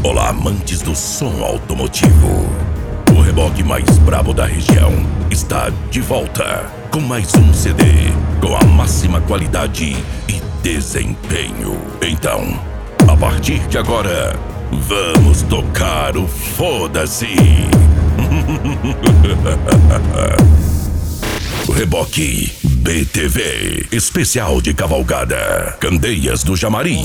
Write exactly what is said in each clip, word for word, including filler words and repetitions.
Olá, amantes do som automotivo. O reboque mais brabo da região está de volta com mais um C D com a máxima qualidade e desempenho. Então, a partir de agora, vamos tocar o foda-se. Reboque B T V, especial de cavalgada, Candeias do Jamari.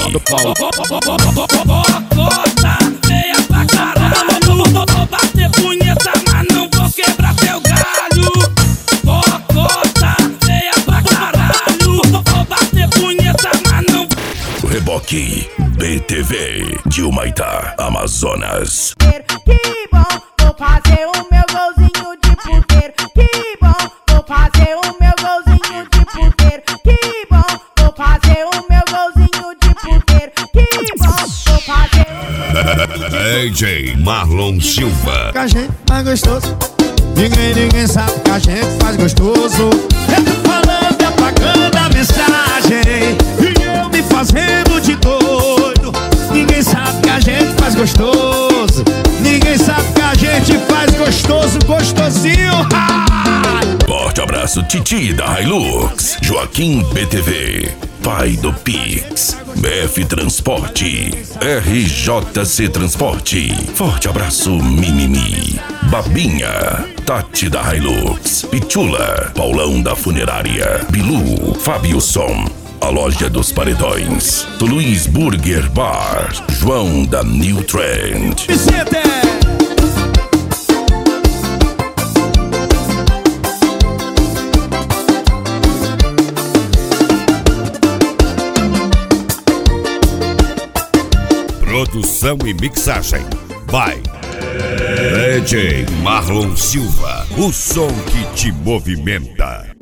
Bota feia pra caralho, vou bater punheta, mas não vou quebrar teu galho. Bota feia pra caralho, vou bater punheta, mas não. Reboque B T V de Humaitá, Amazonas. Que bom, vou fazer o meu golzinho de puteiro. Que bom, vou fazer o meu golzinho de puteiro. Que bom, vou fazer o meu golzinho de puteiro. Que bom, vou fazer D J Marlon Silva. Que a gente faz gostoso. Ninguém, ninguém sabe que a gente faz gostoso. Eu tô falando, apagando a mensagem e eu me fazendo de doido. Ninguém sabe que a gente faz gostoso. Ninguém sabe que a gente faz gostoso, gostosinho. Ah! Forte abraço, Titi da Hilux, Joaquim B T V, Pai do Pix, B F Transporte, R J C Transporte. Forte abraço, Mimimi, Babinha, Tati da Hilux, Pichula, Paulão da Funerária, Bilu, Fábio Som, a Loja dos Paredões, Luiz Burger Bar, João da New Trend. Produção e mixagem by D J Marlon Silva, o som que te movimenta.